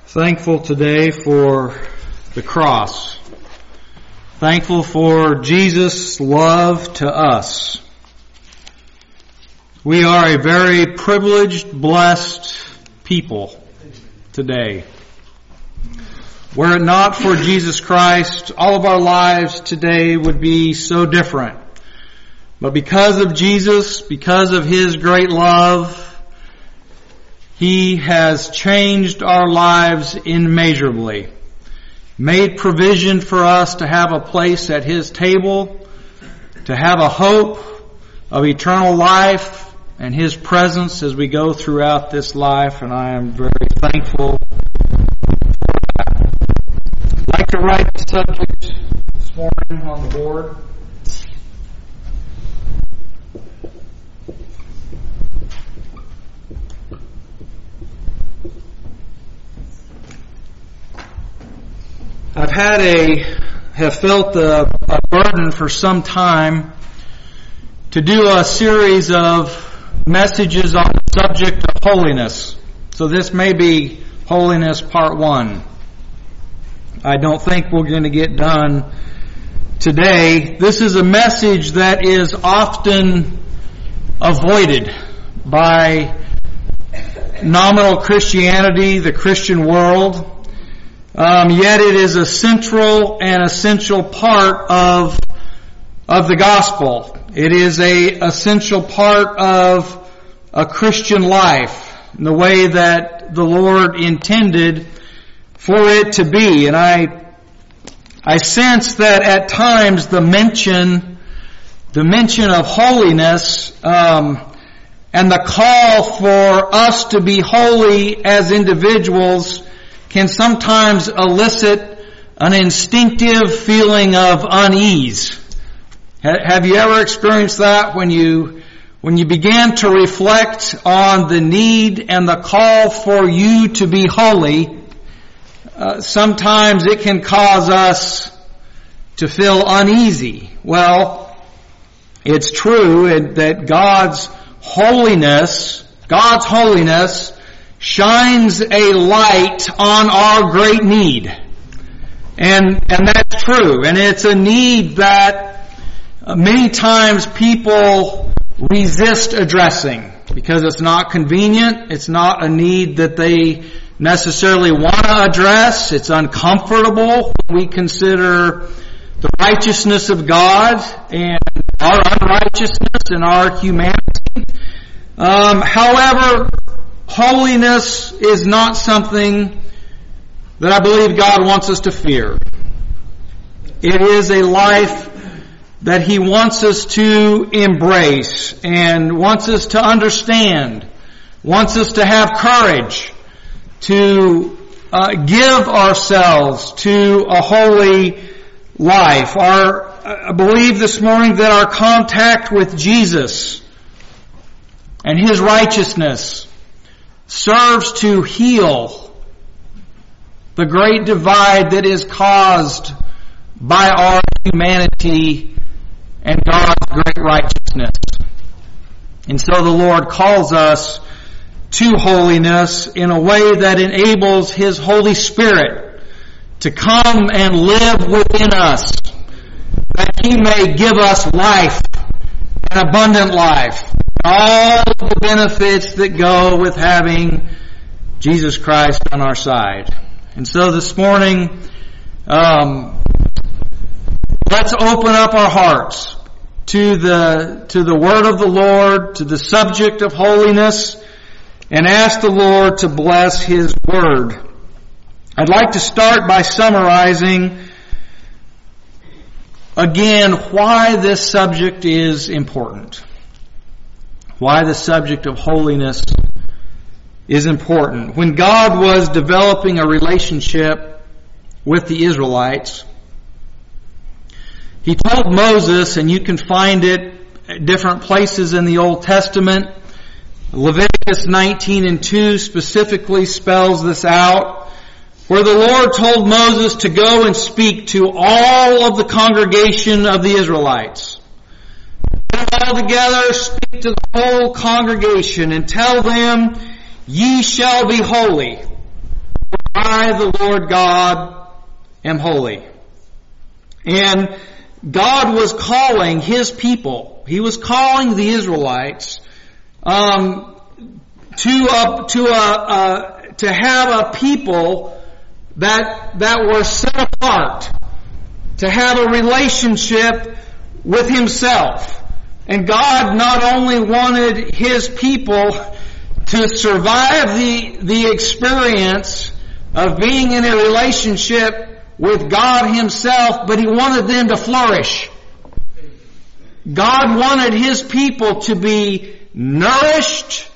Thankful today for the cross. Thankful for Jesus' love to us. We are a very privileged, blessed people today. Were it not for Jesus Christ, all of our lives today would be so different. But because of Jesus, because of His great love, He has changed our lives immeasurably, made provision for us to have a place at His table, to have a hope of eternal life and His presence as we go throughout this life, and I am very thankful for that. I'd like to write the subject this morning on the board. have felt a burden for some time to do a series of messages on the subject of holiness. So this may be Holiness Part 1. I don't think we're going to get done today. This is a message that is often avoided by nominal Christianity, the Christian world. Yet it is a central and essential part of the gospel. It is a essential part of a Christian life, in the way that the Lord intended for it to be. And I sense that at times the mention of holiness, and the call for us to be holy as individuals can sometimes elicit an instinctive feeling of unease. Have you ever experienced that when you began to reflect on the need and the call for you to be holy? Sometimes it can cause us to feel uneasy. Well, it's true that God's holiness shines a light on our great need. And that's true. And it's a need that many times people resist addressing because it's not convenient. It's not a need that they necessarily want to address. It's uncomfortable when we consider the righteousness of God and our unrighteousness and our humanity. However, holiness is not something that I believe God wants us to fear. It is a life that He wants us to embrace and wants us to understand, wants us to have courage to give ourselves to a holy life. I believe this morning that our contact with Jesus and His righteousness serves to heal the great divide that is caused by our humanity and God's great righteousness. And so the Lord calls us to holiness in a way that enables His Holy Spirit to come and live within us, that He may give us life, an abundant life, all the benefits that go with having Jesus Christ on our side. And so this morning, let's open up our hearts to the Word of the Lord, to the subject of holiness, and ask the Lord to bless His Word. I'd like to start by summarizing again why this subject is important. Why the subject of holiness is important. When God was developing a relationship with the Israelites, He told Moses, and you can find it at different places in the Old Testament, Leviticus 19:2 specifically spells this out, where the Lord told Moses to go and speak to all of the congregation of the Israelites. Get them all together, speak to the whole congregation, and tell them, "Ye shall be holy, for I, the Lord God, am holy. And God was calling His people. He was calling the Israelites to have a people that were set apart, to have a relationship with Himself. And God not only wanted His people to survive the experience of being in a relationship with God Himself, but He wanted them to flourish. God wanted His people to be nourished,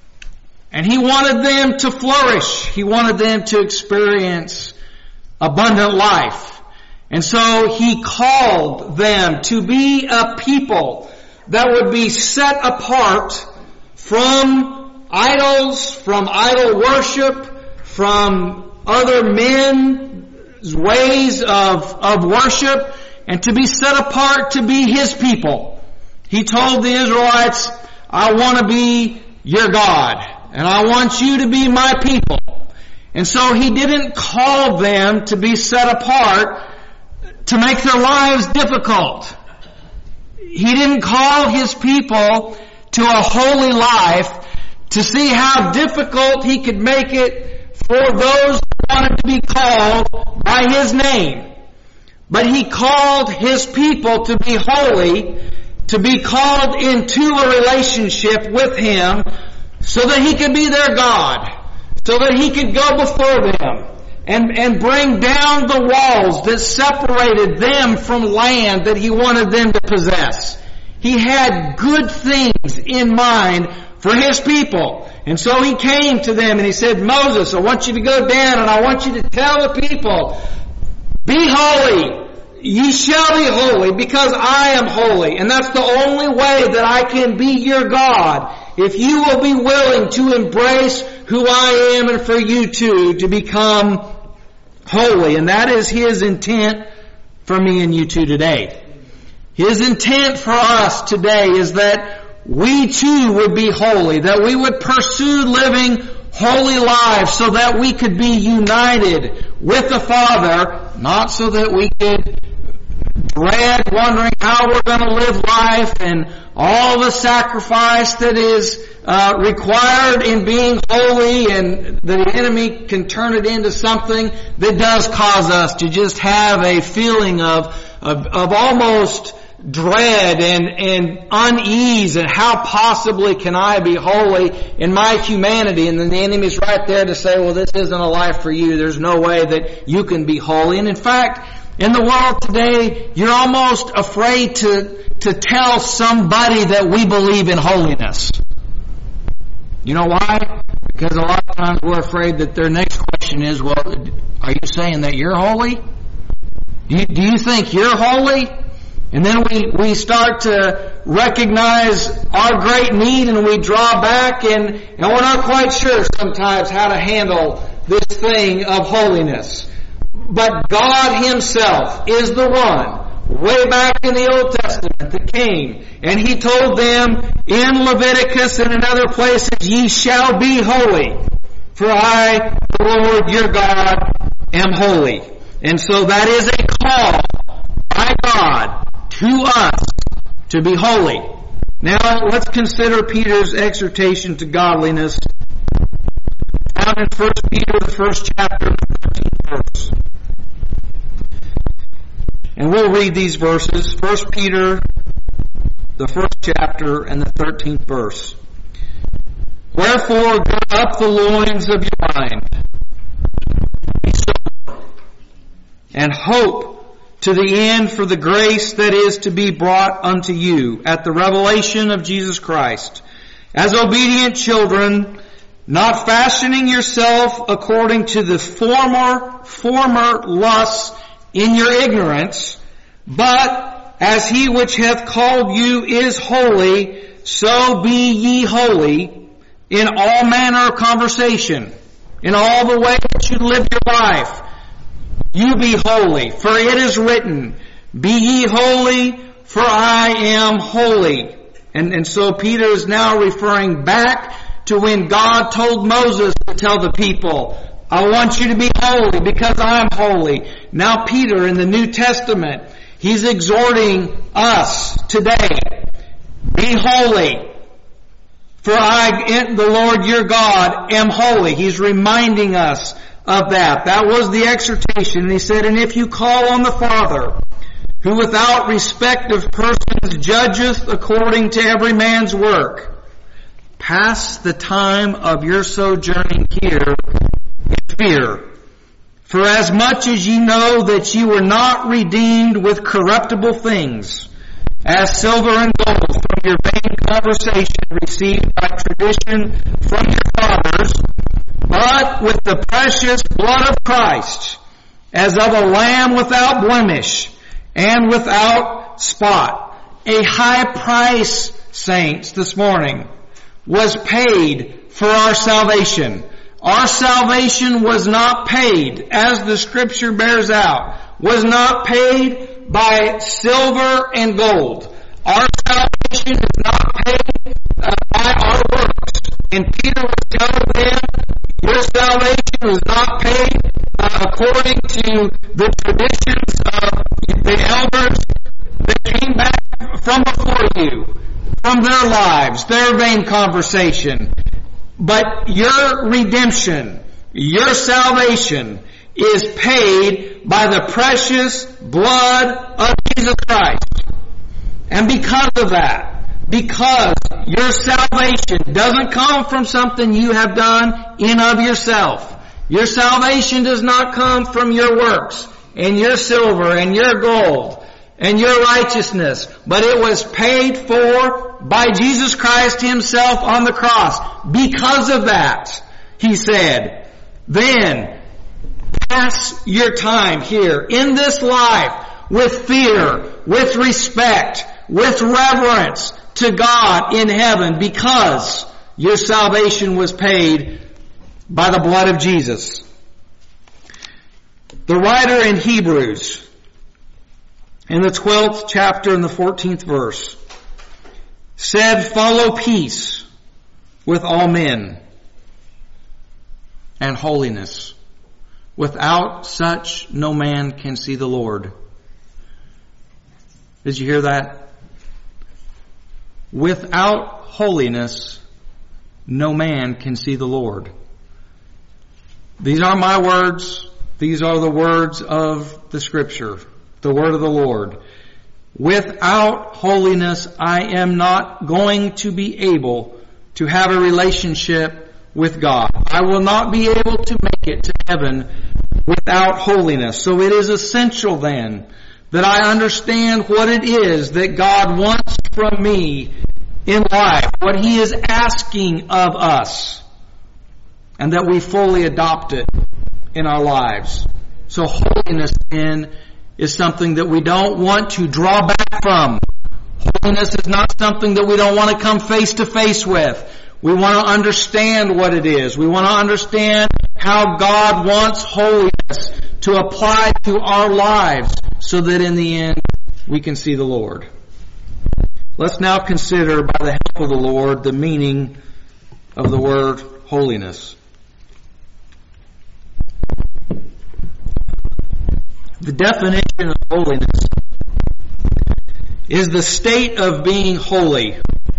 and He wanted them to flourish. He wanted them to experience abundant life. And so He called them to be a people that would be set apart from idols, from idol worship, from other men's ways of worship, and to be set apart to be His people. He told the Israelites, I want to be your God, and I want you to be my people. And so He didn't call them to be set apart to make their lives difficult. He didn't call His people to a holy life to see how difficult He could make it for those who wanted to be called by His name. But He called His people to be holy, to be called into a relationship with Him so that He could be their God, so that He could go before them and bring down the walls that separated them from land that He wanted them to possess. He had good things in mind for His people. And so He came to them and He said, Moses, I want you to go down and I want you to tell the people, be holy. Ye shall be holy because I am holy. And that's the only way that I can be your God. If you will be willing to embrace who I am and for you too to become holy. And that is His intent for me and you too today. His intent for us today is that we too would be holy, that we would pursue living holy lives so that we could be united with the Father, not so that we could dread wondering how we're going to live life and all the sacrifice that is required in being holy, and the enemy can turn it into something that does cause us to just have a feeling of almost dread and unease, and how possibly can I be holy in my humanity? And then the enemy's right there to say, well, this isn't a life for you. There's no way that you can be holy. And in fact, in the world today, you're almost afraid to tell somebody that we believe in holiness. You know why? Because a lot of times we're afraid that their next question is, well, are you saying that you're holy? Do you think you're holy? And then we start to recognize our great need and we draw back and we're not quite sure sometimes how to handle this thing of holiness. But God Himself is the one, way back in the Old Testament, that came and He told them in Leviticus and in other places, ye shall be holy, for I, the Lord your God, am holy. And so that is a call by God to us to be holy. Now let's consider Peter's exhortation to godliness found in 1 Peter, the first chapter, the 13th verse. And we'll read these verses. 1 Peter, the first chapter, and the 13th verse. Wherefore, gird up the loins of your mind, be sober, and hope to the end for the grace that is to be brought unto you at the revelation of Jesus Christ. As obedient children, not fashioning yourself according to the former lusts in your ignorance, but as He which hath called you is holy, so be ye holy in all manner of conversation, in all the way that you live your life. You be holy, for it is written, be ye holy, for I am holy. And so Peter is now referring back to when God told Moses to tell the people, I want you to be holy because I'm holy. Now Peter in the New Testament, he's exhorting us today, be holy. For I, the Lord your God, am holy. He's reminding us of that. That was the exhortation. And he said, and if you call on the Father, who without respect of persons judgeth according to every man's work, pass the time of your sojourning here in fear. For as much as ye know that ye were not redeemed with corruptible things, as silver and gold from your vain conversation received by tradition from your fathers, but with the precious blood of Christ, as of a lamb without blemish and without spot. A high price, saints, this morning, was paid for our salvation. Our salvation was not paid, as the Scripture bears out, was not paid by silver and gold. Our salvation is not paid by our works. And Peter was telling them, your salvation was not paid according to the traditions of the elders that came back from before you, from their lives, their vain conversation. But your redemption, your salvation is paid by the precious blood of Jesus Christ. And because of that, because your salvation doesn't come from something you have done in of yourself. Your salvation does not come from your works and your silver and your gold and your righteousness, but it was paid for by Jesus Christ Himself on the cross. Because of that, He said, then pass your time here in this life with fear, with respect, with reverence to God in heaven, because your salvation was paid by the blood of Jesus. The writer in Hebrews, in the 12th chapter and the 14th verse, said, follow peace with all men and holiness. Without such no man can see the Lord. Did you hear that? Without holiness no man can see the Lord. These aren't my words. These are the words of the Scripture, the word of the Lord. Without holiness, I am not going to be able to have a relationship with God. I will not be able to make it to heaven without holiness. So it is essential then that I understand what it is that God wants from me in life, what He is asking of us, and that we fully adopt it in our lives. So holiness then is something that we don't want to draw back from. Holiness is not something that we don't want to come face to face with. We want to understand what it is. We want to understand how God wants holiness to apply to our lives so that in the end we can see the Lord. Let's now consider, by the help of the Lord, the meaning of the word holiness. The definition of holiness is the state of being holy,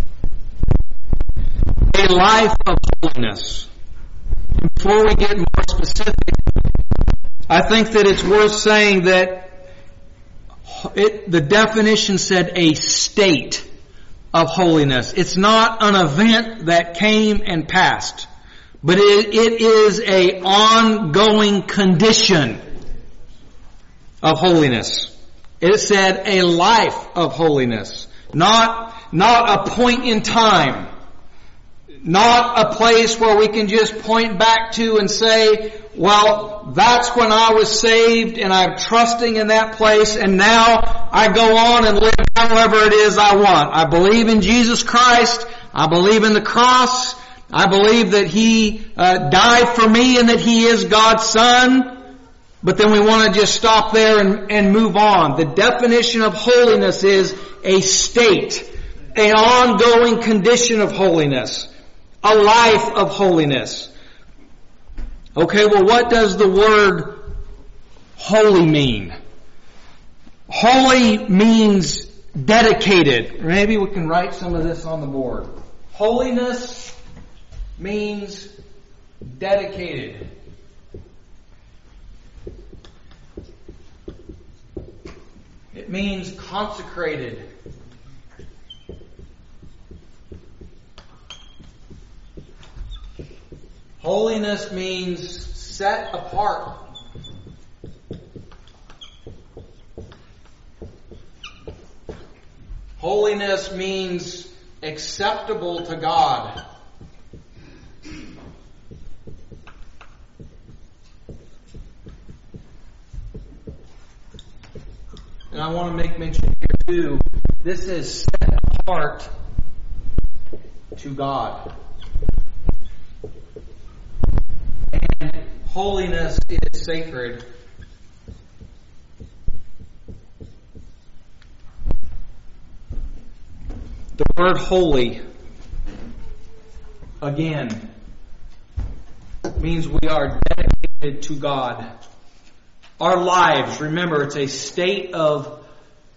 a life of holiness. Before we get more specific, I think that it's worth saying that the definition said a state of holiness. It's not an event that came and passed, but it is a ongoing condition of holiness. It said a life of holiness, not a point in time, not a place where we can just point back to and say, well, that's when I was saved and I'm trusting in that place and now I go on and live however it is I want. I believe in Jesus Christ. I believe in the cross. I believe that He died for me and that He is God's Son. But then we want to just stop there and move on. The definition of holiness is a state, an ongoing condition of holiness, a life of holiness. Okay, well, what does the word holy mean? Holy means dedicated. Maybe we can write some of this on the board. Holiness means dedicated. It means consecrated. Holiness means set apart. Holiness means acceptable to God. And I want to make mention here too, this is set apart to God. And holiness is sacred. The word holy, again, means we are dedicated to God. Our lives, remember, it's a state of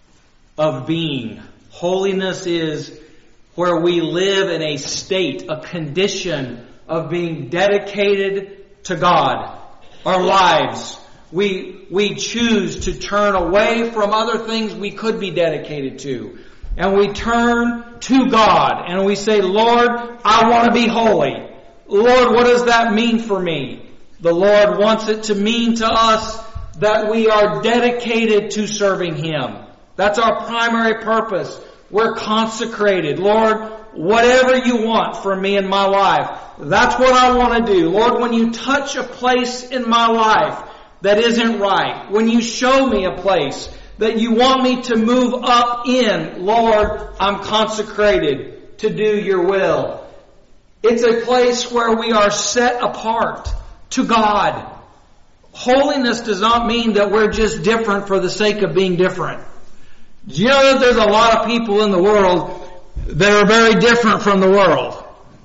being. Holiness is where we live in a state, a condition of being dedicated to God. Our lives, we choose to turn away from other things we could be dedicated to. And we turn to God and we say, Lord, I want to be holy. Lord, what does that mean for me? The Lord wants it to mean to us that we are dedicated to serving Him. That's our primary purpose. We're consecrated. Lord, whatever you want from me in my life, that's what I want to do. Lord, when you touch a place in my life that isn't right, when you show me a place that you want me to move up in, Lord, I'm consecrated to do your will. It's a place where we are set apart to God. Holiness does not mean that we're just different for the sake of being different. Do you know that there's a lot of people in the world that are very different from the world?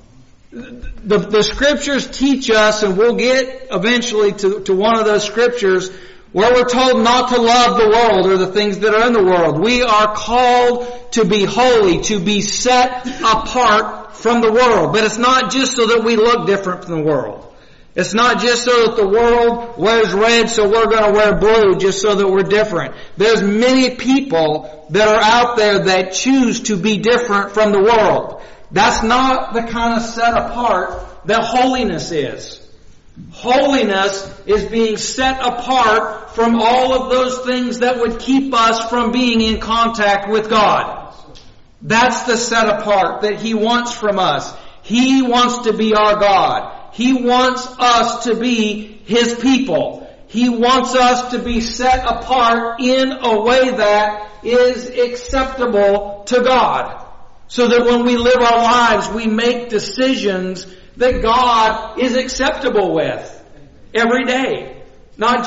The scriptures teach us, and we'll get eventually to one of those scriptures where we're told not to love the world or the things that are in the world. We are called to be holy, to be set apart from the world. But it's not just so that we look different from the world. It's not just so that the world wears red, so we're going to wear blue just so that we're different. There's many people that are out there that choose to be different from the world. That's not the kind of set apart that holiness is. Holiness is being set apart from all of those things that would keep us from being in contact with God. That's the set apart that He wants from us. He wants to be our God. He wants us to be His people. He wants us to be set apart in a way that is acceptable to God. So that when we live our lives, we make decisions that God is acceptable with every day. Not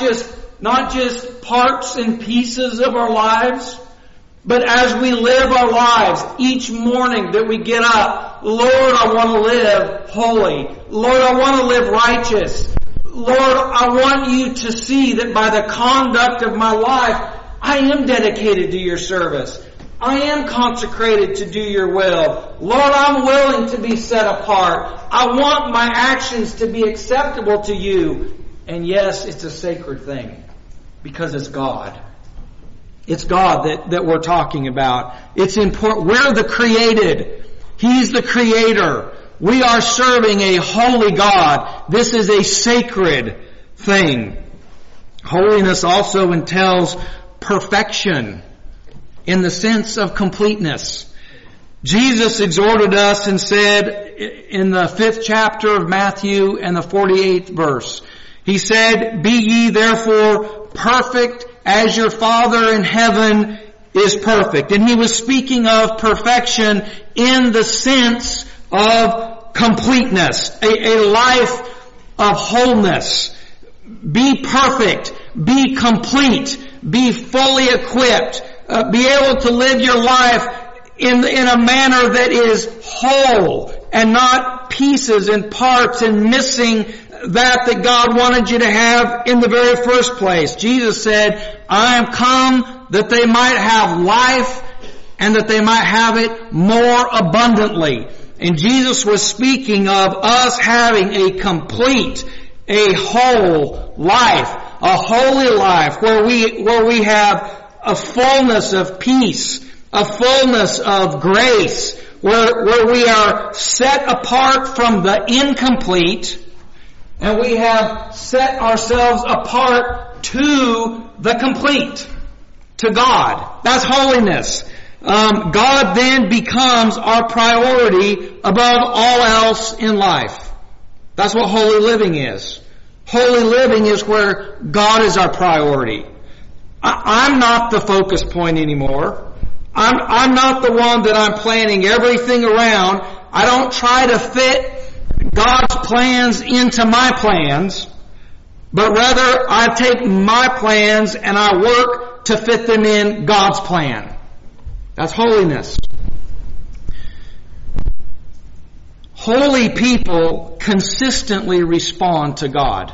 just parts and pieces of our lives, but as we live our lives each morning that we get up, Lord, I want to live holy. Lord, I want to live righteous. Lord, I want you to see that by the conduct of my life, I am dedicated to your service. I am consecrated to do your will. Lord, I'm willing to be set apart. I want my actions to be acceptable to you. And yes, it's a sacred thing because it's God. It's God that we're talking about. It's important. We're the created. He's the creator. We are serving a holy God. This is a sacred thing. Holiness also entails perfection in the sense of completeness. Jesus exhorted us and said in the 5th chapter of Matthew and the 48th verse, He said, "Be ye therefore perfect as your Father in heaven is perfect." And He was speaking of perfection in the sense of completeness, a life of wholeness. Be perfect, be complete, be fully equipped, be able to live your life in a manner that is whole and not pieces and parts and missing that God wanted you to have in the very first place. Jesus said, I am come that they might have life and that they might have it more abundantly. And Jesus was speaking of us having a complete, a whole life, a holy life where we have a fullness of peace, a fullness of grace, where we are set apart from the incomplete, and we have set ourselves apart to the complete, to God. That's holiness. God then becomes our priority above all else in life. That's what holy living is. Holy living is where God is our priority. I'm not the focus point anymore. I'm not the one that I'm planning everything around. I don't try to fit God's plans into my plans, but rather I take my plans and I work to fit them in God's plan. That's holiness. Holy people consistently respond to God.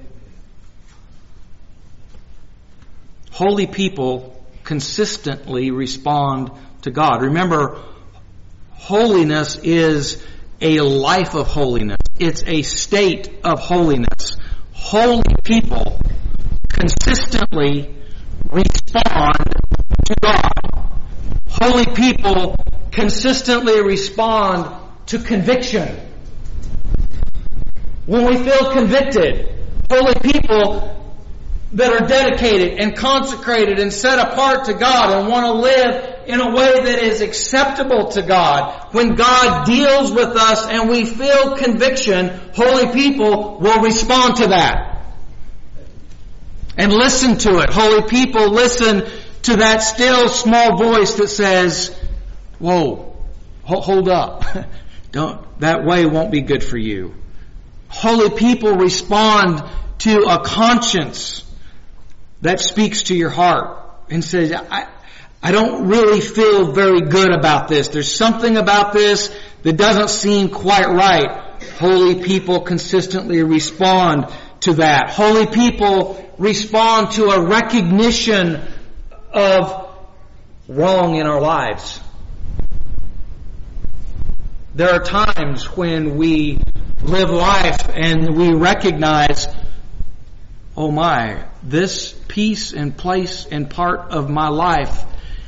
Holy people consistently respond to God. Remember, holiness is a life of holiness. It's a state of holiness. Holy people consistently respond to God. Holy people consistently respond to conviction. When we feel convicted, holy people that are dedicated and consecrated and set apart to God and want to live in a way that is acceptable to God. When God deals with us and we feel conviction, holy people will respond to that and listen to it. Holy people listen to that still small voice that says, whoa, hold up. That way won't be good for you. Holy people respond to a conscience that speaks to your heart and says, I don't really feel very good about this. There's something about this that doesn't seem quite right. Holy people consistently respond to that. Holy people respond to a recognition of wrong in our lives. There are times when we live life and we recognize, oh my, this piece and place and part of my life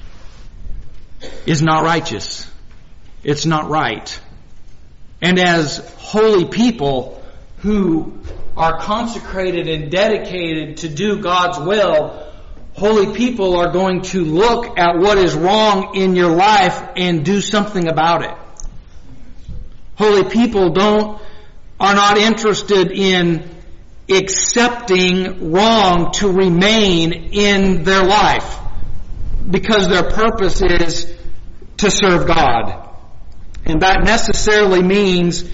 is not righteous. It's not right. And as holy people who are consecrated and dedicated to do God's will, holy people are going to look at what is wrong in your life and do something about it. Holy people are not interested in accepting wrong to remain in their life, because their purpose is to serve God. And that necessarily means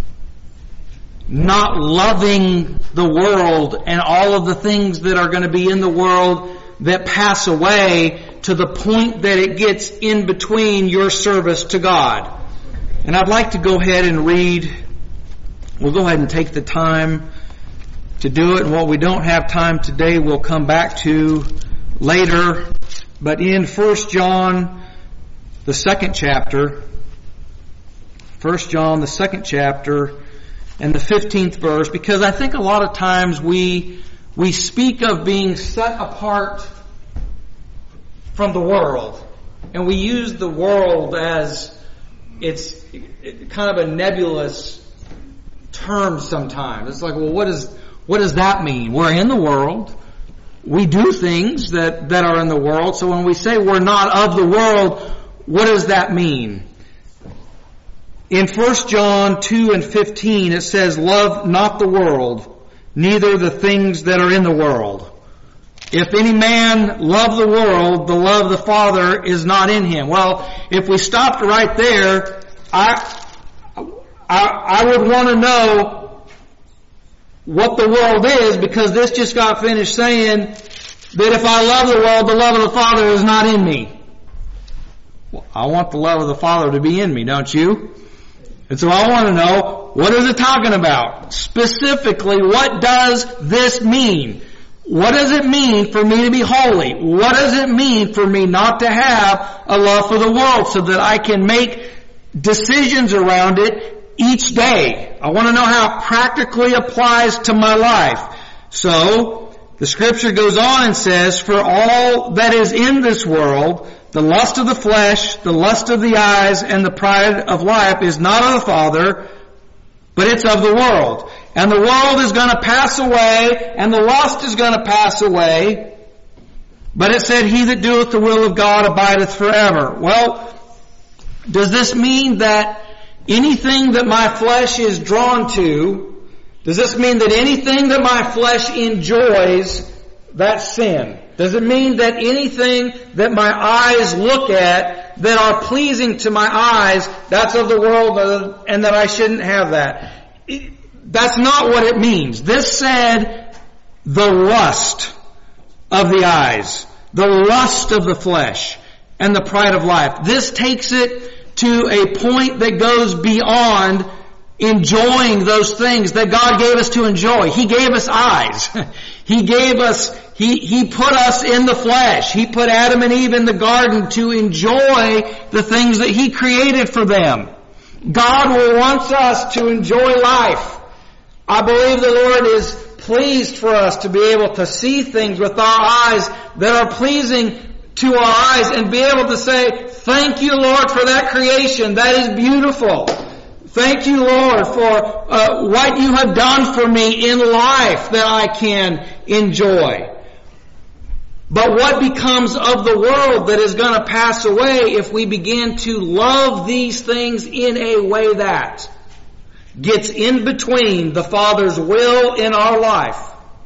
not loving the world and all of the things that are going to be in the world that pass away to the point that it gets in between your service to God. And I'd like to go ahead and read. We'll go ahead and take the time to do it. And what we don't have time today, we'll come back to later. But in 1 John, the second chapter, 1 John, the second chapter, and the 15th verse, because I think a lot of times we speak of being set apart from the world. And we use the world as it's kind of a nebulous term sometimes. It's like, well, what does that mean? We're in the world. We do things that are in the world. So when we say we're not of the world, what does that mean? In 1 John 2 and 15, it says, love not the world, neither the things that are in the world. If any man love the world, the love of the Father is not in him. Well, if we stopped right there, I would want to know what the world is, because this just got finished saying that if I love the world, the love of the Father is not in me. Well, I want the love of the Father to be in me, don't you? And so I want to know, what is it talking about? Specifically, what does this mean? What does it mean for me to be holy? What does it mean for me not to have a love for the world so that I can make decisions around it each day? I want to know how it practically applies to my life. So, the scripture goes on and says, for all that is in this world, the lust of the flesh, the lust of the eyes, and the pride of life is not of the Father, but it's of the world. And the world is going to pass away, and the lust is going to pass away. But it said, he that doeth the will of God abideth forever. Well, does this mean that anything that my flesh is drawn to, does this mean that anything that my flesh enjoys, that's sin? Does it mean that anything that my eyes look at that are pleasing to my eyes, that's of the world and that I shouldn't have that? That's not what it means. This said, the lust of the eyes, the lust of the flesh, and the pride of life. This takes it to a point that goes beyond enjoying those things that God gave us to enjoy. He gave us eyes. He put us in the flesh. He put Adam and Eve in the garden to enjoy the things that He created for them. God wants us to enjoy life. I believe the Lord is pleased for us to be able to see things with our eyes that are pleasing to our eyes and be able to say, thank you, Lord, for that creation. That is beautiful. Thank you, Lord, for what you have done for me in life that I can enjoy. But what becomes of the world that is going to pass away if we begin to love these things in a way that gets in between the Father's will in our life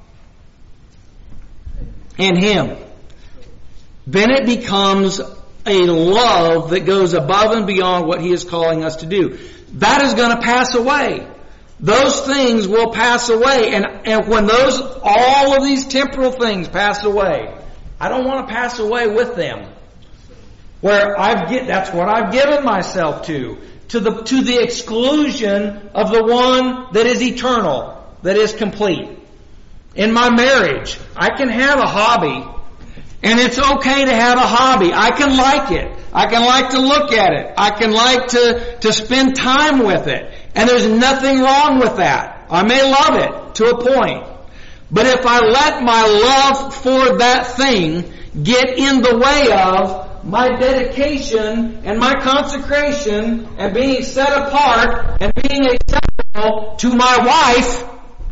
and Him? Then it becomes a love that goes above and beyond what He is calling us to do. That is going to pass away. Those things will pass away. And when all of these temporal things pass away, I don't want to pass away with them. That's what I've given myself to the exclusion of the one that is eternal, that is complete. In my marriage, I can have a hobby, and it's okay to have a hobby. I can like it. I can like to look at it. I can like to spend time with it. And there's nothing wrong with that. I may love it to a point. But if I let my love for that thing get in the way of my dedication and my consecration and being set apart and being acceptable to my wife,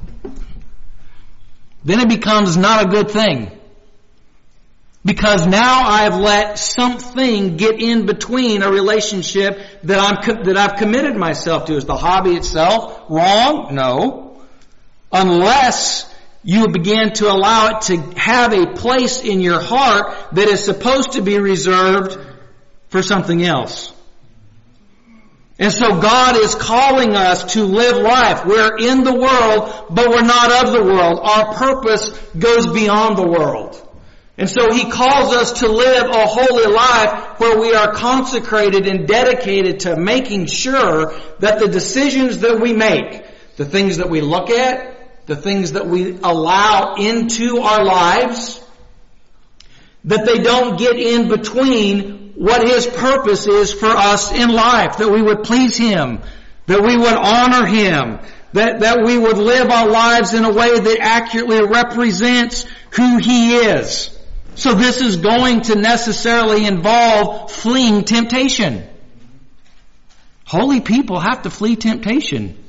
then it becomes not a good thing. Because now I've let something get in between a relationship that I've committed myself to. Is the hobby itself wrong? No. Unless you begin to allow it to have a place in your heart that is supposed to be reserved for something else. And so God is calling us to live life. We're in the world, but we're not of the world. Our purpose goes beyond the world. And so He calls us to live a holy life where we are consecrated and dedicated to making sure that the decisions that we make, the things that we look at, the things that we allow into our lives, that they don't get in between what His purpose is for us in life, that we would please Him, that we would honor Him, that we would live our lives in a way that accurately represents who He is. So this is going to necessarily involve fleeing temptation. Holy people have to flee temptation.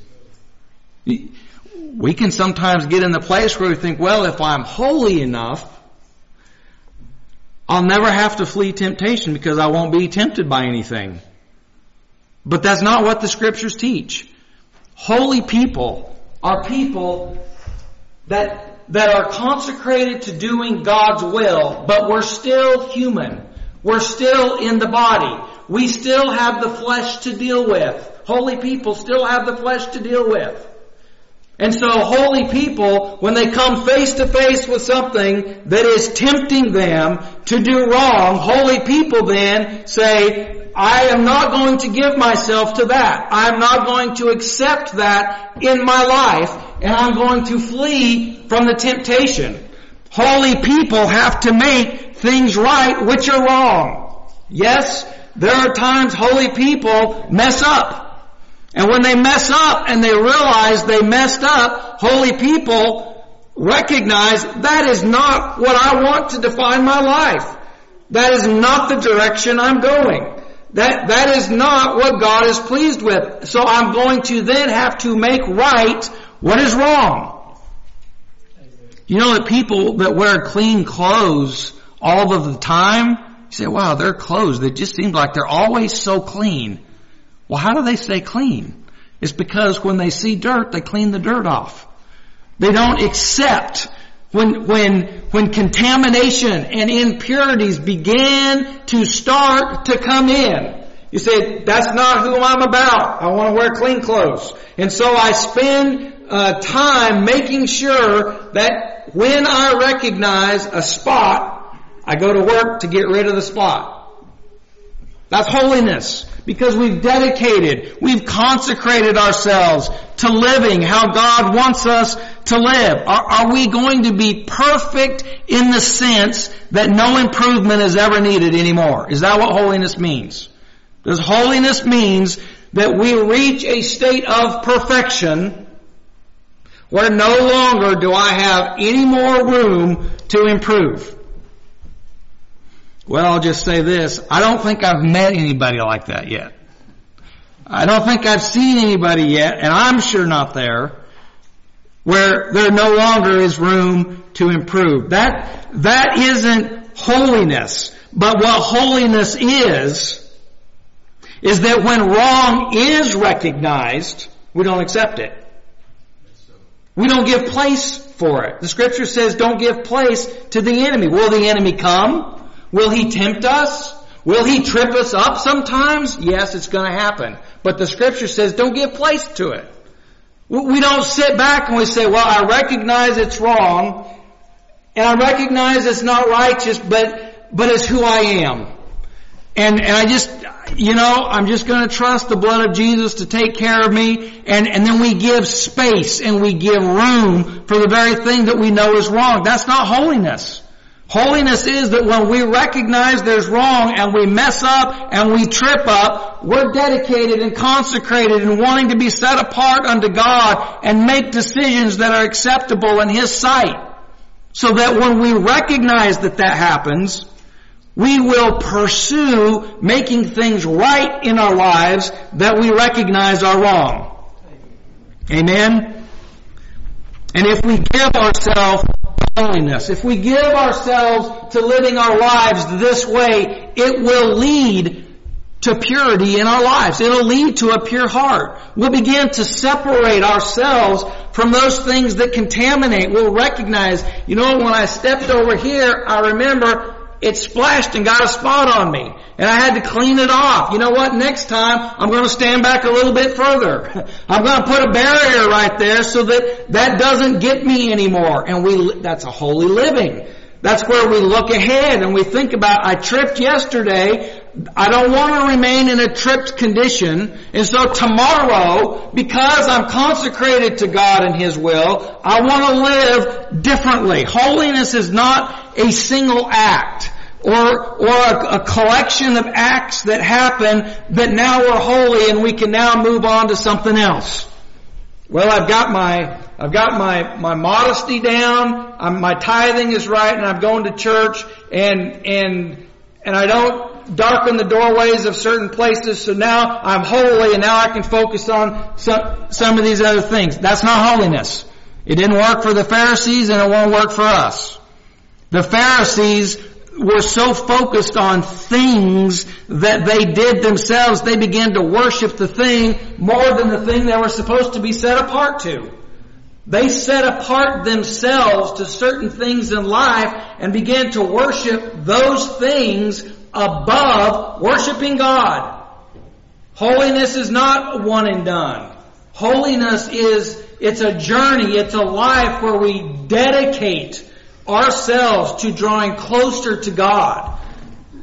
We can sometimes get in the place where we think, well, if I'm holy enough, I'll never have to flee temptation because I won't be tempted by anything. But that's not what the Scriptures teach. Holy people are people that are consecrated to doing God's will, but we're still human. We're still in the body. We still have the flesh to deal with. Holy people still have the flesh to deal with. And so holy people, when they come face to face with something that is tempting them to do wrong, holy people then say, I am not going to give myself to that. I'm not going to accept that in my life, and I'm going to flee from the temptation. Holy people have to make things right which are wrong. Yes, there are times holy people mess up. And when they mess up and they realize they messed up, holy people recognize that is not what I want to define my life. That is not the direction I'm going. That is not what God is pleased with. So I'm going to then have to make right what is wrong. You know that people that wear clean clothes all of the time, you say, wow, their clothes, they just seem like they're always so clean. Well, how do they stay clean? It's because when they see dirt, they clean the dirt off. They don't accept when contamination and impurities begin to start to come in. You say, that's not who I'm about. I want to wear clean clothes. And so I spend time making sure that when I recognize a spot, I go to work to get rid of the spot. That's holiness. Because we've dedicated, we've consecrated ourselves to living how God wants us to live. Are we going to be perfect in the sense that no improvement is ever needed anymore? Is that what holiness means? Does holiness means that we reach a state of perfection where no longer do I have any more room to improve? Well, I'll just say this. I don't think I've met anybody like that yet. I don't think I've seen anybody yet, and I'm sure not there, where there no longer is room to improve. That isn't holiness. But what holiness is that when wrong is recognized, we don't accept it. We don't give place for it. The Scripture says don't give place to the enemy. Will the enemy come? Will he tempt us? Will he trip us up sometimes? Yes, it's going to happen. But the Scripture says don't give place to it. We don't sit back and we say, well, I recognize it's wrong, and I recognize it's not righteous, but it's who I am. And I just, I'm just going to trust the blood of Jesus to take care of me. And then we give space and we give room for the very thing that we know is wrong. That's not holiness. Holiness is that when we recognize there's wrong and we mess up and we trip up, we're dedicated and consecrated and wanting to be set apart unto God and make decisions that are acceptable in His sight. So that when we recognize that happens, we will pursue making things right in our lives that we recognize are wrong. Amen? And if we give ourselves holiness, if we give ourselves to living our lives this way, it will lead to purity in our lives. It'll lead to a pure heart. We'll begin to separate ourselves from those things that contaminate. We'll recognize, when I stepped over here, I remember it splashed and got a spot on me. And I had to clean it off. You know what? Next time, I'm going to stand back a little bit further. I'm going to put a barrier right there so that doesn't get me anymore. And that's a holy living. That's where we look ahead and we think about, I tripped yesterday. I don't want to remain in a tripped condition. And so tomorrow, because I'm consecrated to God and His will, I want to live differently. Holiness is not a single act or a collection of acts that happen that now we're holy and we can now move on to something else. Well, I've got my modesty down, my tithing is right, and I'm going to church, and I don't darken the doorways of certain places, so now I'm holy, and now I can focus on some of these other things. That's not holiness. It didn't work for the Pharisees, and it won't work for us. The Pharisees were so focused on things that they did themselves, they began to worship the thing more than the thing they were supposed to be set apart to. They set apart themselves to certain things in life and began to worship those things above worshiping God. Holiness is not one and done. Holiness it's a journey, it's a life where we dedicate ourselves to drawing closer to God,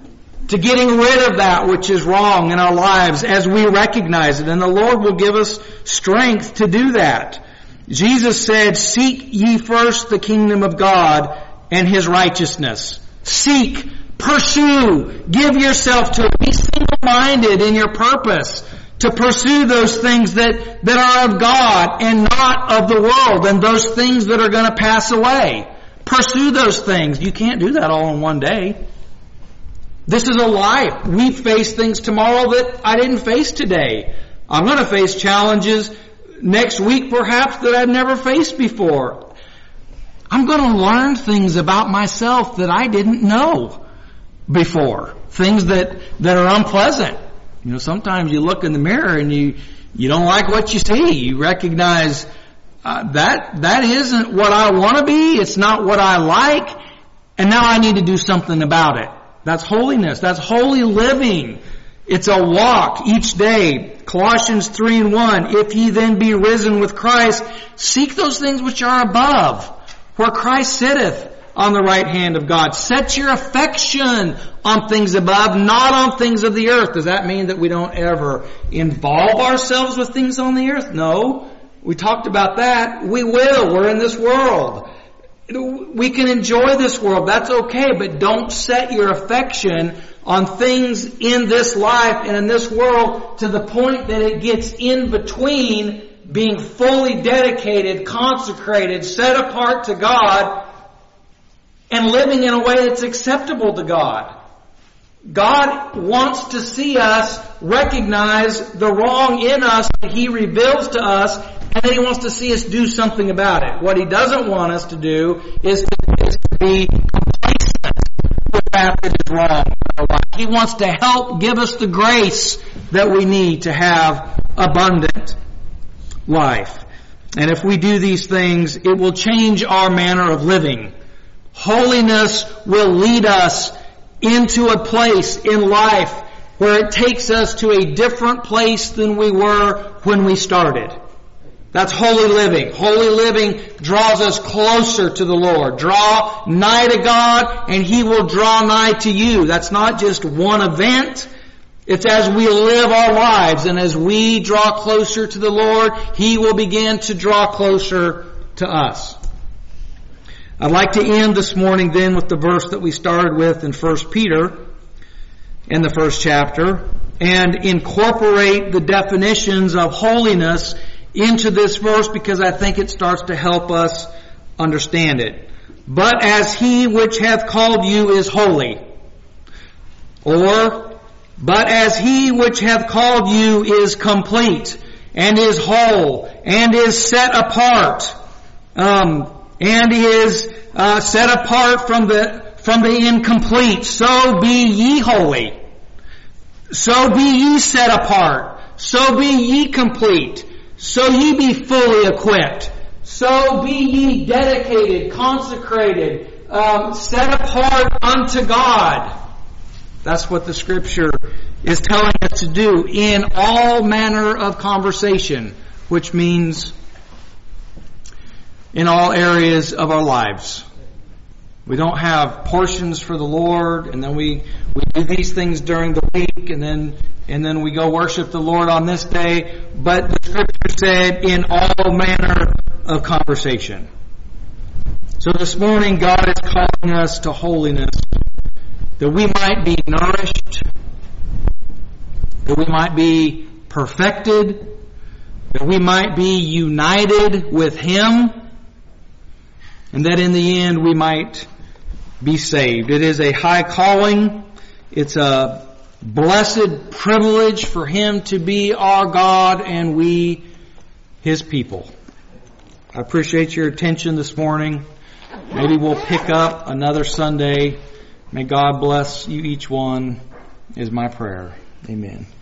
to getting rid of that which is wrong in our lives as we recognize it. And the Lord will give us strength to do that. Jesus said, "Seek ye first the kingdom of God and His righteousness." Seek, pursue, give yourself to it. Be single-minded in your purpose to pursue those things that are of God and not of the world, and those things that are going to pass away. Pursue those things. You can't do that all in one day. This is a life. We face things tomorrow that I didn't face today. I'm going to face challenges next week perhaps that I've never faced before. I'm going to learn things about myself that I didn't know before. Things that are unpleasant. You know, sometimes you look in the mirror and you don't like what you see. You recognize that isn't what I want to be. It's not what I like. And now I need to do something about it. That's holiness. That's holy living. It's a walk each day. Colossians 3:1, "If ye then be risen with Christ, seek those things which are above, where Christ sitteth on the right hand of God." Set your affection on things above, not on things of the earth. Does that mean that we don't ever involve ourselves with things on the earth? No. We talked about that. We will. We're in this world. We can enjoy this world. That's okay, but don't set your affection on things in this life and in this world to the point that it gets in between being fully dedicated, consecrated, set apart to God, and living in a way that's acceptable to God. God wants to see us recognize the wrong in us that He reveals to us, and then He wants to see us do something about it. What He doesn't want us to do is to be complacent with that is wrong in our life. He wants to help give us the grace that we need to have abundant life. And if we do these things, it will change our manner of living. Holiness will lead us into a place in life where it takes us to a different place than we were when we started. That's holy living. Holy living draws us closer to the Lord. Draw nigh to God and He will draw nigh to you. That's not just one event. It's as we live our lives, and as we draw closer to the Lord, He will begin to draw closer to us. I'd like to end this morning then with the verse that we started with in 1 Peter in the first chapter, and incorporate the definitions of holiness into this verse because I think it starts to help us understand it. "But as He which hath called you is holy," or "But as He which hath called you is complete, and is whole, and is set apart, and is set apart from the incomplete, so be ye holy. So be ye set apart. So be ye complete. So ye be fully equipped. So be ye dedicated, consecrated, set apart unto God." That's what the Scripture is telling us to do in all manner of conversation, which means in all areas of our lives. We don't have portions for the Lord, and then we do these things during the week, and then we go worship the Lord on this day. But the Scripture said in all manner of conversation. So this morning, God is calling us to holiness, that we might be nourished, that we might be perfected, that we might be united with Him, and that in the end we might be saved. It is a high calling. It's a blessed privilege for Him to be our God and we His people. I appreciate your attention this morning. Maybe we'll pick up another Sunday. May God bless you each one, is my prayer. Amen.